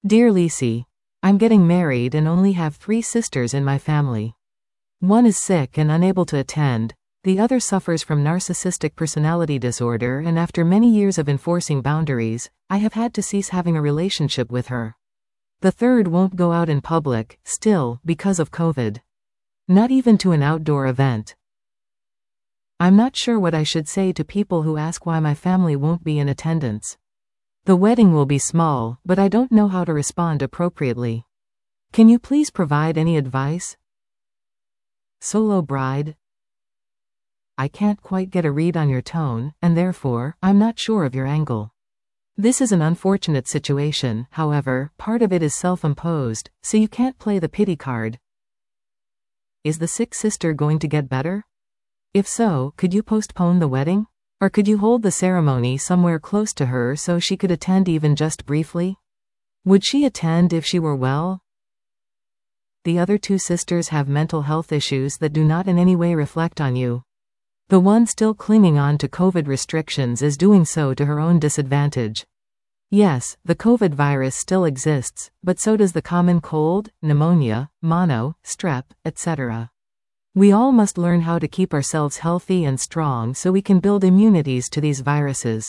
Dear Lisi, I'm getting married and only have 3 sisters in my family. One is sick and unable to attend, the other suffers from narcissistic personality disorder, and after many years of enforcing boundaries, I have had to cease having a relationship with her. The third won't go out in public, still, because of COVID. Not even to an outdoor event. I'm not sure what I should say to people who ask why my family won't be in attendance. The wedding will be small, but I don't know how to respond appropriately. Can you please provide any advice? Solo bride. I can't quite get a read on your tone, and therefore, I'm not sure of your angle. This is an unfortunate situation, however, part of it is self-imposed, so you can't play the pity card. Is the sick sister going to get better? If so, could you postpone the wedding? Or could you hold the ceremony somewhere close to her so she could attend even just briefly? Would she attend if she were well? The other 2 sisters have mental health issues that do not in any way reflect on you. The one still clinging on to COVID restrictions is doing so to her own disadvantage. Yes, the COVID virus still exists, but so does the common cold, pneumonia, mono, strep, etc. We all must learn how to keep ourselves healthy and strong so we can build immunities to these viruses.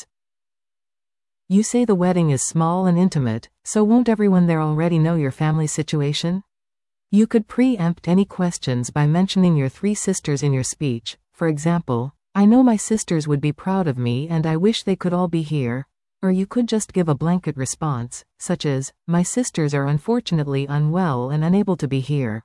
You say the wedding is small and intimate, so won't everyone there already know your family situation? You could preempt any questions by mentioning your 3 sisters in your speech. For example, I know my sisters would be proud of me and I wish they could all be here. Or you could just give a blanket response, such as, my sisters are unfortunately unwell and unable to be here.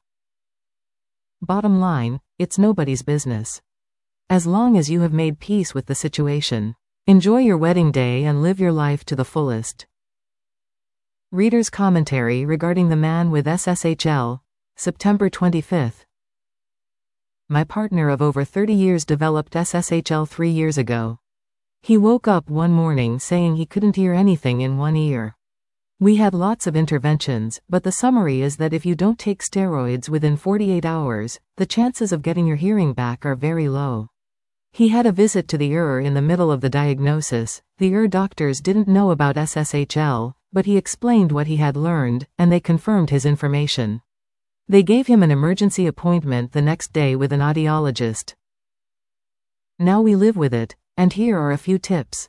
Bottom line, it's nobody's business. As long as you have made peace with the situation, enjoy your wedding day and live your life to the fullest. Reader's commentary regarding the man with SSHL, September 25. My partner of over 30 years developed SSHL 3 years ago. He woke up one morning saying he couldn't hear anything in one ear. We had lots of interventions, but the summary is that if you don't take steroids within 48 hours, the chances of getting your hearing back are very low. He had a visit to the ER in the middle of the diagnosis. The ER doctors didn't know about SSHL, but he explained what he had learned, and they confirmed his information. They gave him an emergency appointment the next day with an audiologist. Now we live with it, and here are a few tips.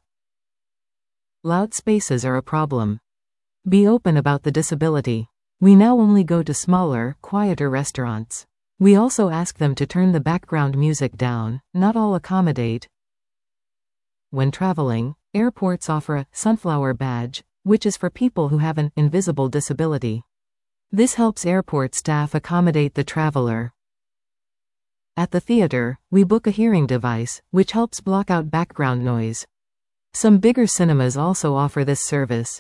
Loud spaces are a problem. Be open about the disability. We now only go to smaller, quieter restaurants. We also ask them to turn the background music down, not all accommodate. When traveling, airports offer a sunflower badge, which is for people who have an invisible disability. This helps airport staff accommodate the traveler. At the theater, we book a hearing device, which helps block out background noise. Some bigger cinemas also offer this service.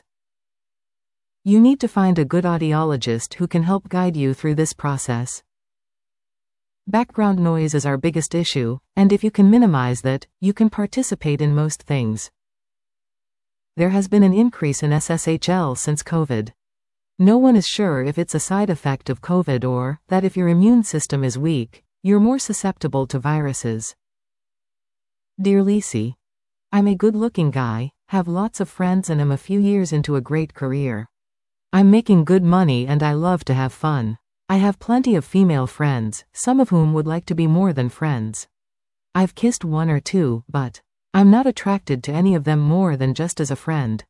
You need to find a good audiologist who can help guide you through this process. Background noise is our biggest issue, and if you can minimize that, you can participate in most things. There has been an increase in SSHL since COVID. No one is sure if it's a side effect of COVID or that if your immune system is weak, you're more susceptible to viruses. Dear Lisi, I'm a good-looking guy, have lots of friends and am a few years into a great career. I'm making good money and I love to have fun. I have plenty of female friends, some of whom would like to be more than friends. I've kissed 1 or 2, but I'm not attracted to any of them more than just as a friend.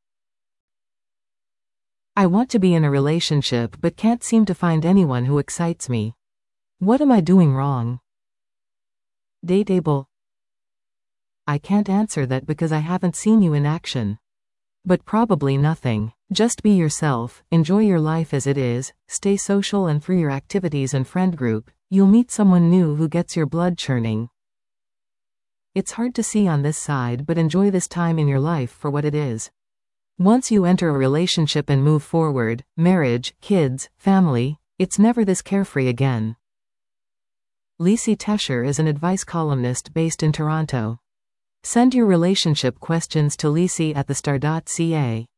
I want to be in a relationship but can't seem to find anyone who excites me. What am I doing wrong? Dateable. I can't answer that because I haven't seen you in action. But probably nothing. Just be yourself, enjoy your life as it is, stay social, and through your activities and friend group, you'll meet someone new who gets your blood churning. It's hard to see on this side, but enjoy this time in your life for what it is. Once you enter a relationship and move forward, marriage, kids, family, it's never this carefree again. Lisi Tesher is an advice columnist based in Toronto. Send your relationship questions to lisi@thestar.ca.